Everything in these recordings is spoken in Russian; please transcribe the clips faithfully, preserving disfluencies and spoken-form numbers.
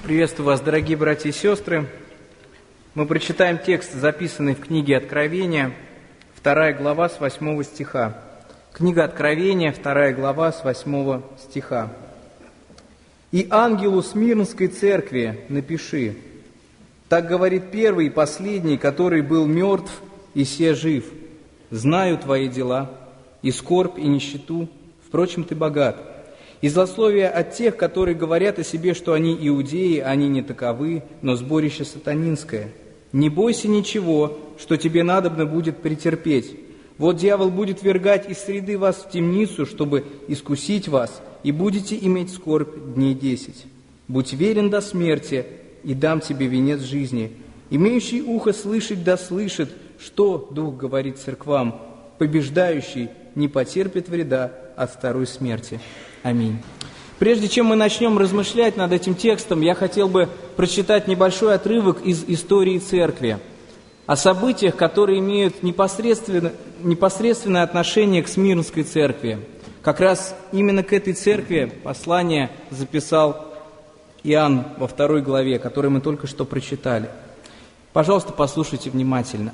Приветствую вас, дорогие братья и сестры. Мы прочитаем текст, записанный в книге Откровения, вторая глава с восьмого стиха. Книга Откровения, вторая глава с восьмого стиха. «И ангелу Смирнской церкви напиши: так говорит первый и последний, который был мертв и се жив. Знаю твои дела, и скорбь, и нищету, впрочем, ты богат. И злословие от тех, которые говорят о себе, что они иудеи, они не таковы, но сборище сатанинское. Не бойся ничего, что тебе надобно будет претерпеть. Вот дьявол будет ввергать из среды вас в темницу, чтобы искусить вас, и будете иметь скорбь дней десять. Будь верен до смерти, и дам тебе венец жизни. Имеющий ухо слышать да слышит, что Дух говорит церквам. Побеждающий не потерпит вреда от второй смерти. Аминь». Прежде чем мы начнем размышлять над этим текстом, я хотел бы прочитать небольшой отрывок из истории церкви о событиях, которые имеют непосредственно, непосредственное отношение к Смирнской церкви. Как раз именно к этой церкви послание записал Иоанн во второй главе, которую мы только что прочитали. Пожалуйста, послушайте внимательно.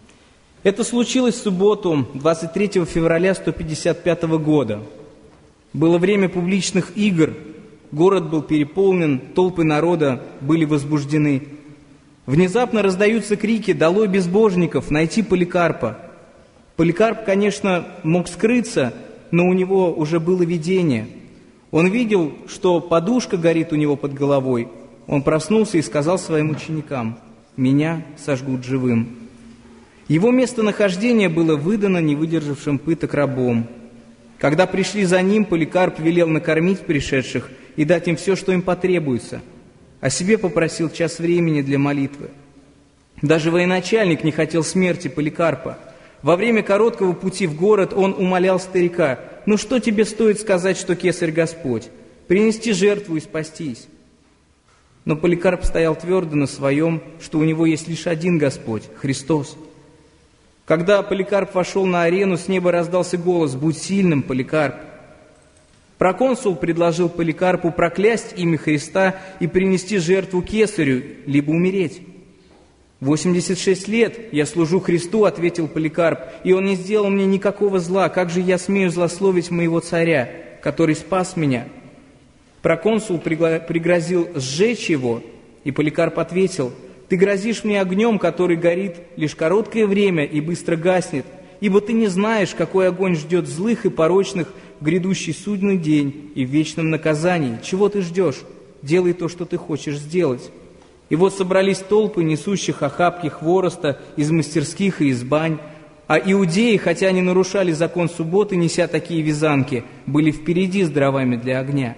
Это случилось в субботу, двадцать третьего февраля сто пятьдесят пятого года. Было время публичных игр, город был переполнен, толпы народа были возбуждены. Внезапно раздаются крики: «Долой безбожников! Найти Поликарпа!» Поликарп, конечно, мог скрыться, но у него уже было видение. Он видел, что подушка горит у него под головой. Он проснулся и сказал своим ученикам: «Меня сожгут живым». Его местонахождение было выдано не выдержавшим пыток рабом. Когда пришли за ним, Поликарп велел накормить пришедших и дать им все, что им потребуется, а себе попросил час времени для молитвы. Даже военачальник не хотел смерти Поликарпа. Во время короткого пути в город он умолял старика: «Ну что тебе стоит сказать, что кесарь Господь? Принести жертву и спастись». Но Поликарп стоял твердо на своем, что у него есть лишь один Господь – Христос. Когда Поликарп вошел на арену, с неба раздался голос: «Будь сильным, Поликарп». Проконсул предложил Поликарпу проклясть имя Христа и принести жертву кесарю, либо умереть. «Восемьдесят шесть лет я служу Христу», — ответил Поликарп, «и он не сделал мне никакого зла. Как же я смею злословить моего царя, который спас меня?» Проконсул пригрозил сжечь его, и Поликарп ответил: «Ты грозишь мне огнем, который горит лишь короткое время и быстро гаснет, ибо ты не знаешь, какой огонь ждет злых и порочных в грядущий судный день и в вечном наказании. Чего ты ждешь? Делай то, что ты хочешь сделать». И вот собрались толпы, несущих охапки хвороста из мастерских и из бань, а иудеи, хотя они нарушали закон субботы, неся такие вязанки, были впереди с дровами для огня.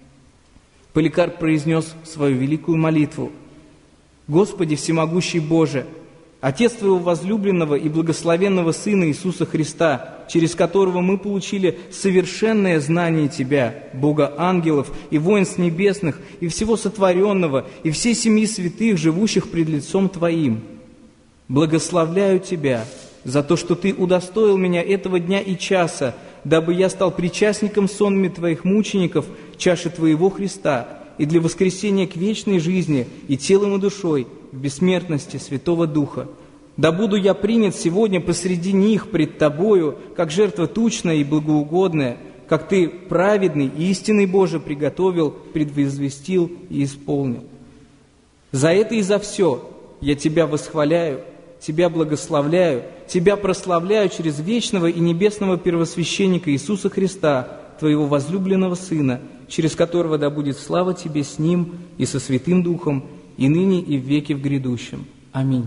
Поликарп произнес свою великую молитву: «Господи всемогущий Боже, Отец Твоего возлюбленного и благословенного Сына Иисуса Христа, через которого мы получили совершенное знание Тебя, Бога ангелов и воинств небесных, и всего сотворенного, и всей семьи святых, живущих пред лицом Твоим. Благословляю Тебя за то, что Ты удостоил меня этого дня и часа, дабы я стал причастником сонми Твоих мучеников, чаши Твоего Христа, и для воскресения к вечной жизни и телом и душой в бессмертности Святого Духа. Да буду я принят сегодня посреди них пред Тобою, как жертва тучная и благоугодная, как Ты праведный и истинный Боже приготовил, предвозвестил и исполнил. За это и за все я Тебя восхваляю, Тебя благословляю, Тебя прославляю через вечного и небесного первосвященника Иисуса Христа, Твоего возлюбленного Сына, через которого да будет слава Тебе с Ним и со Святым Духом, и ныне, и в веки в грядущем. Аминь».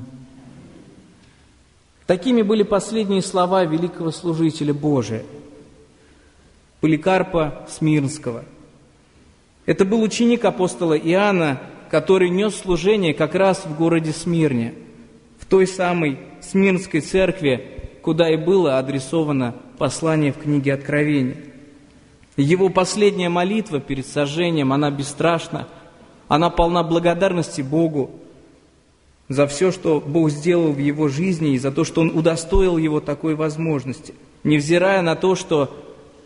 Такими были последние слова великого служителя Божия, Поликарпа Смирнского. Это был ученик апостола Иоанна, который нес служение как раз в городе Смирне, в той самой Смирнской церкви, куда и было адресовано послание в книге Откровения. Его последняя молитва перед сожжением, она бесстрашна, она полна благодарности Богу за все, что Бог сделал в его жизни и за то, что Он удостоил его такой возможности, невзирая на то, что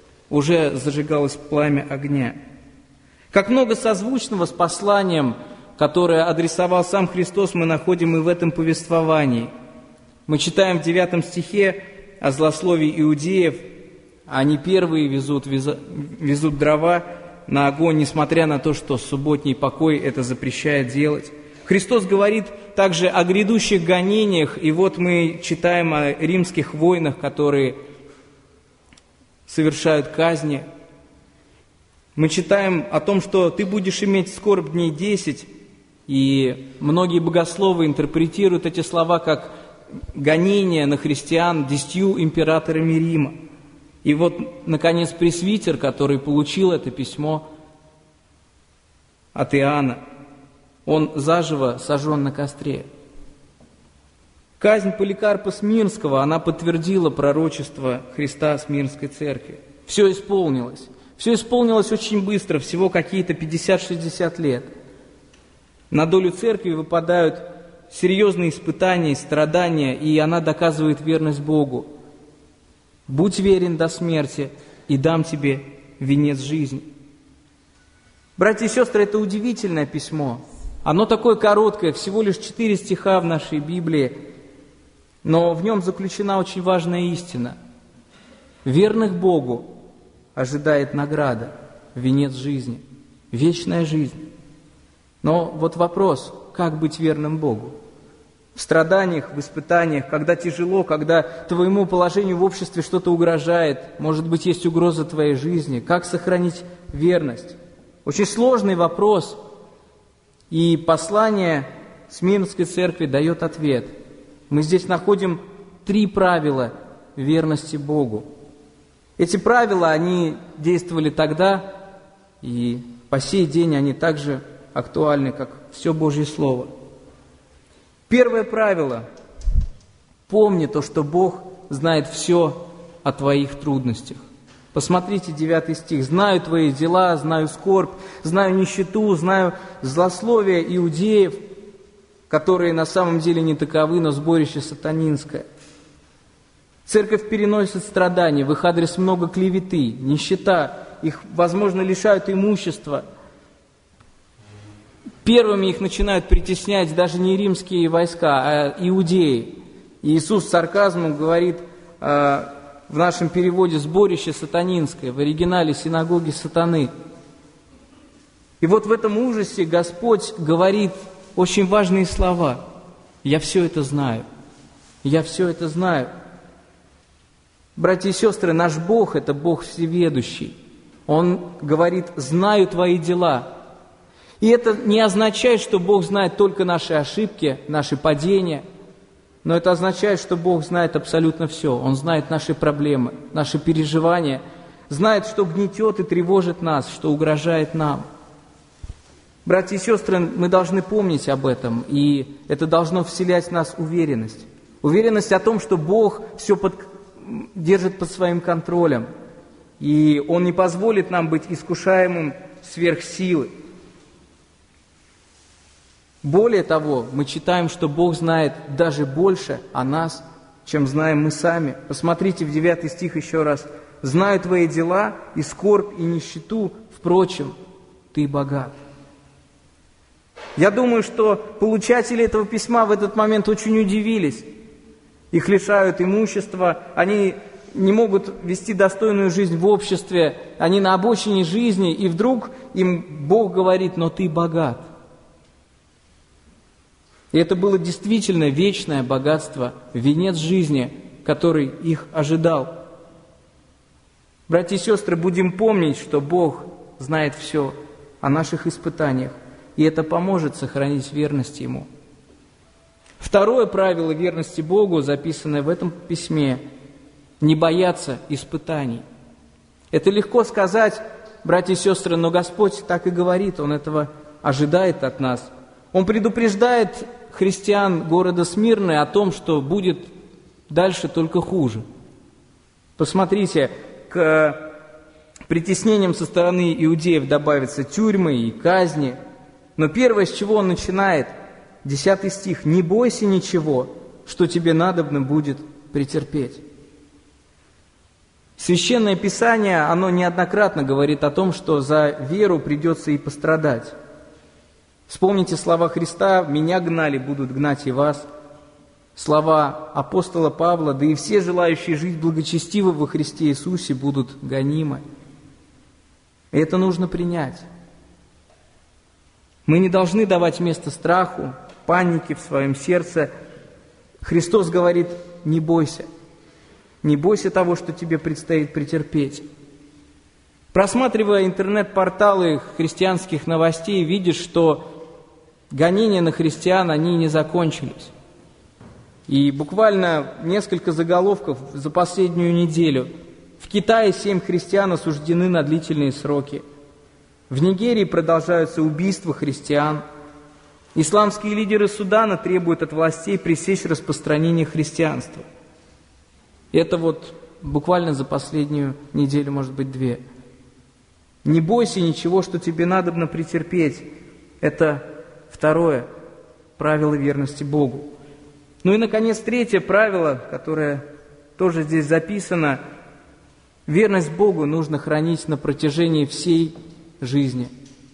уже зажигалось пламя огня. Как много созвучного с посланием которое адресовал сам Христос, мы находим и в этом повествовании. Мы читаем в девятом стихе о злословии иудеев. Они первые везут, везут дрова на огонь, несмотря на то, что субботний покой это запрещает делать. Христос говорит также о грядущих гонениях, и вот мы читаем о римских войнах, которые совершают казни. Мы читаем о том, что ты будешь иметь скорбь дней десять, и многие богословы интерпретируют эти слова как гонение на христиан десятью императорами Рима. И вот, наконец, пресвитер, который получил это письмо от Иоанна, он заживо сожжен на костре. Казнь Поликарпа Смирнского, она подтвердила пророчество Христа Смирнской церкви. Все исполнилось. Все исполнилось очень быстро, всего какие-то пятьдесят-шестьдесят лет. На долю церкви выпадают серьезные испытания, страдания, и она доказывает верность Богу. «Будь верен до смерти, и дам тебе венец жизни». Братья и сестры, это удивительное письмо. Оно такое короткое, всего лишь четыре стиха в нашей Библии, но в нем заключена очень важная истина. Верных Богу ожидает награда, венец жизни, вечная жизнь. Но вот вопрос, как быть верным Богу? В страданиях, в испытаниях, когда тяжело, когда твоему положению в обществе что-то угрожает, может быть, есть угроза твоей жизни, как сохранить верность? Очень сложный вопрос, и послание Смирнской церкви дает ответ. Мы здесь находим три правила верности Богу. Эти правила, они действовали тогда, и по сей день они также актуальны, как все Божье Слово. Первое правило. Помни то, что Бог знает все о твоих трудностях. Посмотрите девятый стих. «Знаю твои дела, знаю скорбь, знаю нищету, знаю злословие иудеев, которые на самом деле не таковы, но сборище сатанинское». Церковь переносит страдания, в их адрес много клеветы, нищета, их, возможно, лишают имущества. Первыми их начинают притеснять даже не римские войска, а иудеи. И Иисус с сарказмом говорит э, в нашем переводе «сборище сатанинское», в оригинале «синагоги сатаны». И вот в этом ужасе Господь говорит очень важные слова. «Я все это знаю, я все это знаю». Братья и сестры, наш Бог – это Бог всеведущий. Он говорит «знаю твои дела». И это не означает, что Бог знает только наши ошибки, наши падения, но это означает, что Бог знает абсолютно все. Он знает наши проблемы, наши переживания, знает, что гнетет и тревожит нас, что угрожает нам. Братья и сестры, мы должны помнить об этом, и это должно вселять в нас уверенность. Уверенность о том, что Бог все под, держит под своим контролем, и Он не позволит нам быть искушаемым сверх силы. Более того, мы читаем, что Бог знает даже больше о нас, чем знаем мы сами. Посмотрите в девятый стих еще раз. «Знаю твои дела, и скорбь, и нищету, впрочем, ты богат». Я думаю, что получатели этого письма в этот момент очень удивились. Их лишают имущества, они не могут вести достойную жизнь в обществе, они на обочине жизни, и вдруг им Бог говорит: «Но ты богат». И это было действительно вечное богатство, венец жизни, который их ожидал. Братья и сестры, будем помнить, что Бог знает все о наших испытаниях, и это поможет сохранить верность Ему. Второе правило верности Богу, записанное в этом письме – не бояться испытаний. Это легко сказать, братья и сестры, но Господь так и говорит, Он этого ожидает от нас. Он предупреждает христиан города Смирны о том, что будет дальше только хуже. Посмотрите, к притеснениям со стороны иудеев добавятся тюрьмы и казни. Но первое, с чего он начинает, десятый стих: «Не бойся ничего, что тебе надобно будет претерпеть». Священное Писание, оно неоднократно говорит о том, что за веру придется и пострадать. Вспомните слова Христа: «Меня гнали, будут гнать и вас». Слова апостола Павла: «Да и все желающие жить благочестиво во Христе Иисусе будут гонимы». И это нужно принять. Мы не должны давать место страху, панике в своем сердце. Христос говорит: не бойся. Не бойся того, что тебе предстоит претерпеть. Просматривая интернет-порталы христианских новостей, видишь, что гонения на христиан, они не закончились. И буквально несколько заголовков за последнюю неделю. В Китае семь христиан осуждены на длительные сроки. В Нигерии продолжаются убийства христиан. Исламские лидеры Судана требуют от властей пресечь распространение христианства. Это вот буквально за последнюю неделю, может быть, две. Не бойся ничего, что тебе надобно претерпеть. Это второе правило верности Богу. Ну и, наконец, третье правило, которое тоже здесь записано. Верность Богу нужно хранить на протяжении всей жизни.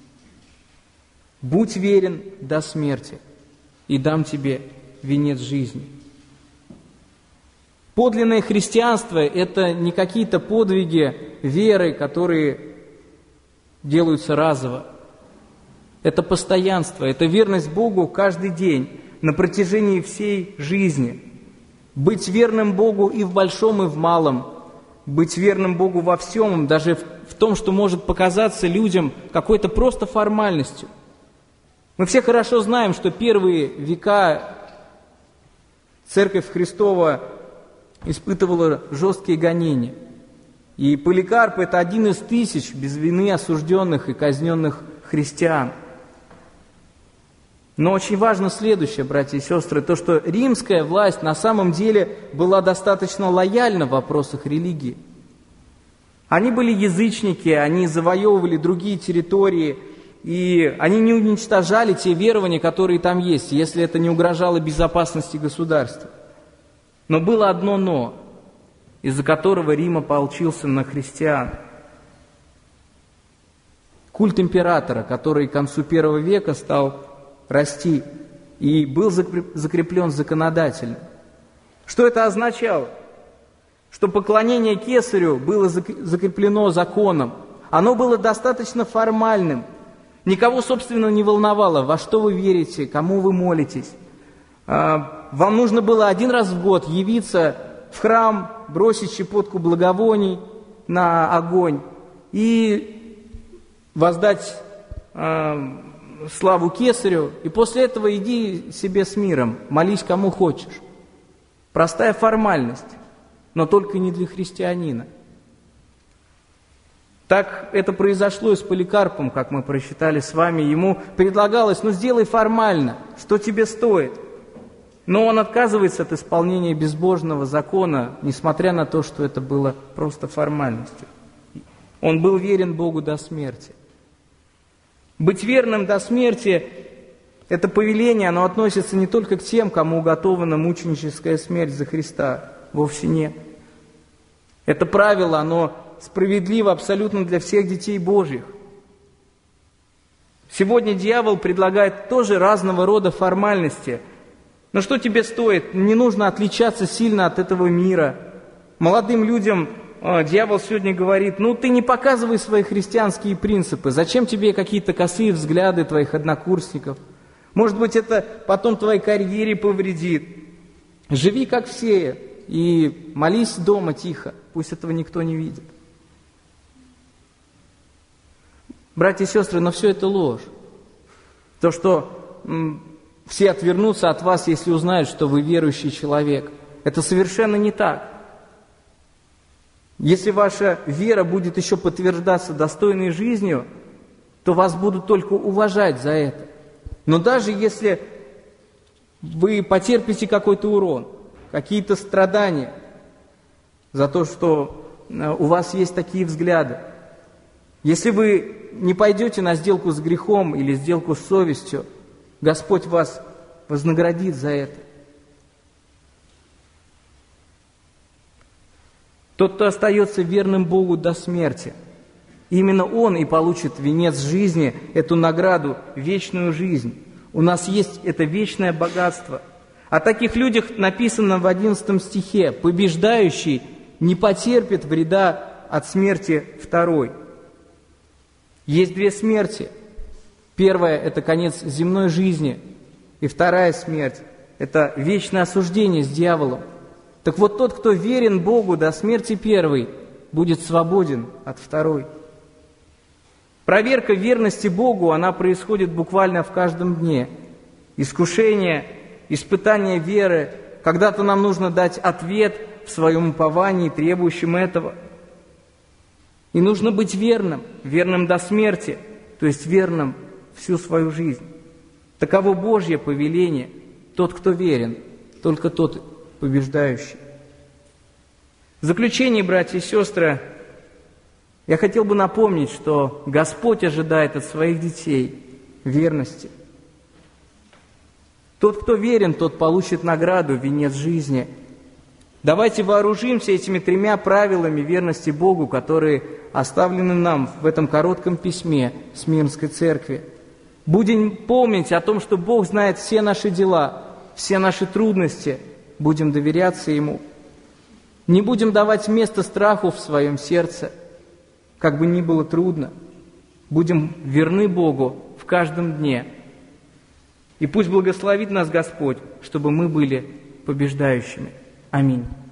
«Будь верен до смерти, и дам тебе венец жизни». Подлинное христианство – это не какие-то подвиги веры, которые делаются разово. Это постоянство, это верность Богу каждый день, на протяжении всей жизни. Быть верным Богу и в большом, и в малом. Быть верным Богу во всем, даже в том, что может показаться людям какой-то просто формальностью. Мы все хорошо знаем, что первые века Церковь Христова испытывала жесткие гонения. И Поликарп – это один из тысяч без вины осужденных и казненных христиан. Но очень важно следующее, братья и сестры, то, что римская власть на самом деле была достаточно лояльна в вопросах религии. Они были язычники, они завоевывали другие территории, и они не уничтожали те верования, которые там есть, если это не угрожало безопасности государства. Но было одно «но», из-за которого Рим ополчился на христиан. Культ императора, который к концу первого века стал расти и был закреплен законодательно. Что это означало? Что поклонение кесарю было закреплено законом. Оно было достаточно формальным. Никого, собственно, не волновало, во что вы верите, кому вы молитесь. Вам нужно было один раз в год явиться в храм, бросить щепотку благовоний на огонь и воздать э, славу кесарю, и после этого иди себе с миром, молись кому хочешь. Простая формальность, но только не для христианина. Так это произошло и с Поликарпом, как мы прочитали с вами. Ему предлагалось: ну сделай формально, что тебе стоит. Но он отказывается от исполнения безбожного закона, несмотря на то, что это было просто формальностью. Он был верен Богу до смерти. Быть верным до смерти – это повеление, оно относится не только к тем, кому уготована мученическая смерть за Христа. Вовсе нет. Это правило, оно справедливо абсолютно для всех детей Божьих. Сегодня дьявол предлагает тоже разного рода формальности. Но что тебе стоит? Не нужно отличаться сильно от этого мира. Молодым людям э, дьявол сегодня говорит: ну ты не показывай свои христианские принципы. Зачем тебе какие-то косые взгляды твоих однокурсников? Может быть, это потом твоей карьере повредит. Живи как все и молись дома тихо. Пусть этого никто не видит. Братья и сестры, но все это ложь. То, что м, все отвернутся от вас, если узнают, что вы верующий человек. Это совершенно не так. Если ваша вера будет еще подтверждаться достойной жизнью, то вас будут только уважать за это. Но даже если вы потерпите какой-то урон, какие-то страдания за то, что у вас есть такие взгляды, если вы не пойдете на сделку с грехом или сделку с совестью, Господь вас вознаградит за это. Тот, кто остается верным Богу до смерти, Именно он и получит венец жизни, эту награду, вечную жизнь. У нас есть это вечное богатство. О таких людях написано в одиннадцатом стихе: «Побеждающий не потерпит вреда от смерти второй». Есть две смерти. Первая – это конец земной жизни, и вторая смерть – это вечное осуждение с дьяволом. Так вот, тот, кто верен Богу до смерти первой, будет свободен от второй. Проверка верности Богу, она происходит буквально в каждом дне. Искушение, испытание веры. Когда-то нам нужно дать ответ в своем уповании, требующем этого. И нужно быть верным, верным до смерти, то есть верным всю свою жизнь. Таково Божье повеление. Тот, кто верен, только тот побеждающий. В заключение, братья и сестры, я хотел бы напомнить, что Господь ожидает от своих детей верности. Тот, кто верен, тот получит награду, венец жизни. Давайте вооружимся этими тремя правилами верности Богу, которые оставлены нам в этом коротком письме Смирнской церкви. Будем помнить о том, что Бог знает все наши дела, все наши трудности. Будем доверяться Ему. Не будем давать место страху в своем сердце, как бы ни было трудно. Будем верны Богу в каждом дне. И пусть благословит нас Господь, чтобы мы были побеждающими. Аминь.